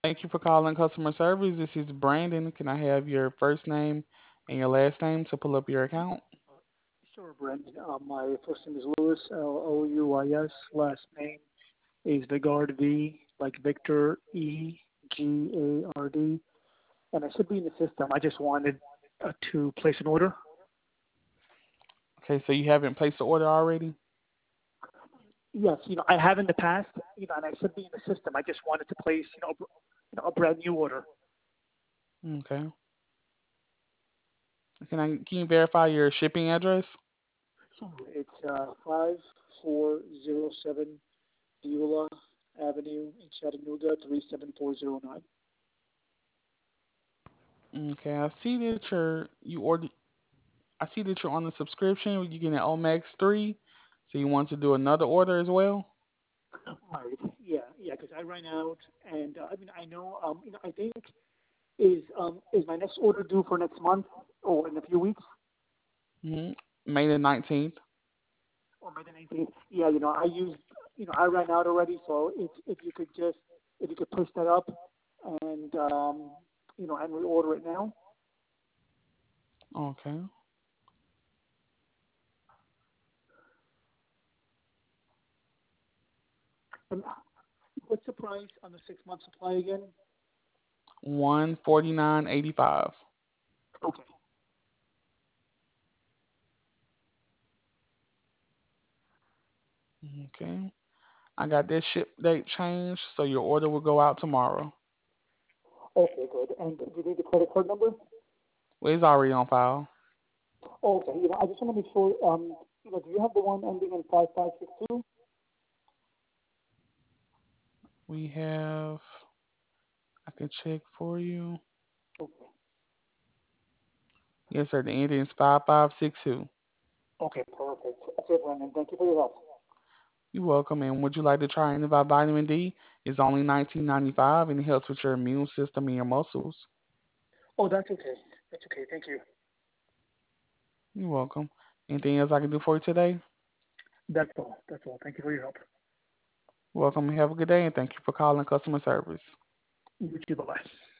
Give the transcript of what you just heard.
Thank you for calling customer service. This is Brandon. Can I have your first name and your last name to pull up your account? Sure, Brandon. My first name is Louis, Louis. Last name is Vigard, V, like Victor, Egard. And I should be in the system. I just wanted to place an order. Okay, so you haven't placed the order already? Yes, I have in the past, and I should be in the system. I just wanted to place, a brand new order. Okay. Can you verify your shipping address? Sure. It's 5407 Beulah Avenue in Chattanooga, 37409. Okay, I see that I see that you're on the subscription. You're getting Omex 3. So you want to do another order as well? Right. Yeah, because I ran out, and I mean, I know, I think is my next order due for next month or in a few weeks hmm May the 19th. or by the 19th? Yeah, I ran out already, so if you could push that up and and reorder it now. Okay. And what's the price on the 6 month supply again? 149.85. Okay. Okay. I got this ship date changed, so your order will go out tomorrow. Okay, good. And do you need the credit card number? Well, it's already on file. Okay, I just want to make sure, do you have the one ending in 5562? We have, I can check for you. Okay. Yes, sir. The ending is 5562. Okay, perfect. That's it, Brandon. Thank you for your help. You're welcome. And would you like to try Innovative Vitamin D? It's only 19.95 and it helps with your immune system and your muscles. Oh, that's okay. That's okay. Thank you. You're welcome. Anything else I can do for you today? That's all. That's all. Thank you for your help. You're welcome. Have a good day and thank you for calling customer service. You too. Bye bye.